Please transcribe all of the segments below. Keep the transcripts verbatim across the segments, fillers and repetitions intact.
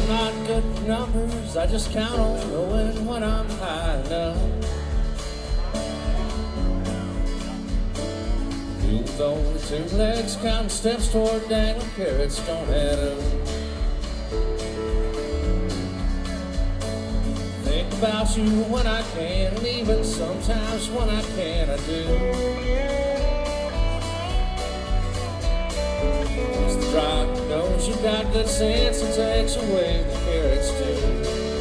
I'm not good with numbers, I just count on knowing when I'm high enough. Mule's only two legs, counting steps toward dangling carrots don't add up. Think about you when I can, and even sometimes when I can, I do. It's the drive that knows you got good sense and takes away the carrots too.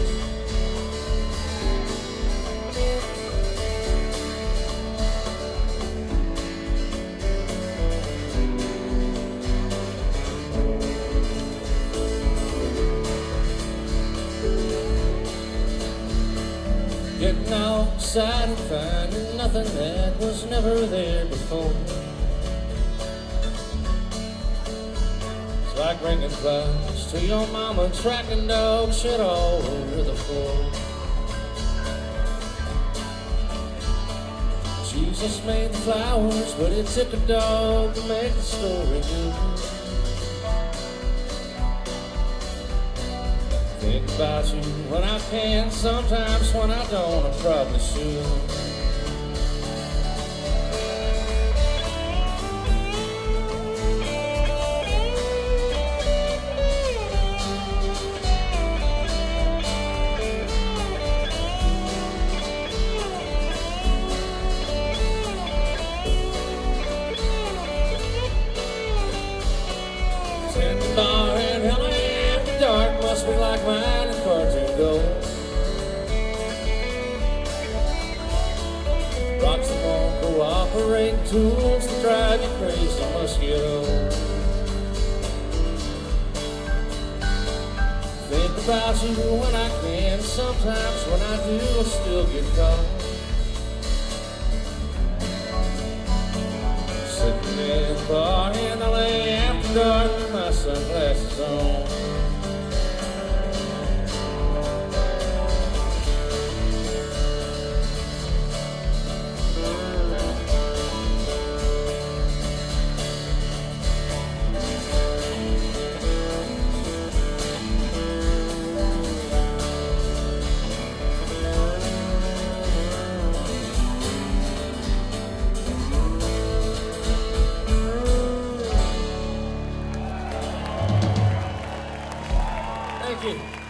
Getting all excited and finding nothing that was never there before. It's like bringing flowers to your mama, tracking dog shit all over the floor. Jesus made the flowers, but it took a dog to make the story good. Think about you when I can, sometimes when I don't, I probably should. At the bar in L A after dark must be like mine and cartoon gold. Rocks that won't cooperate, tools that drive you crazy must get old. Think about you when I can, sometimes when I do I still get caught. Sitting in the bar in L A after dark with my sunglasses on. Thank you.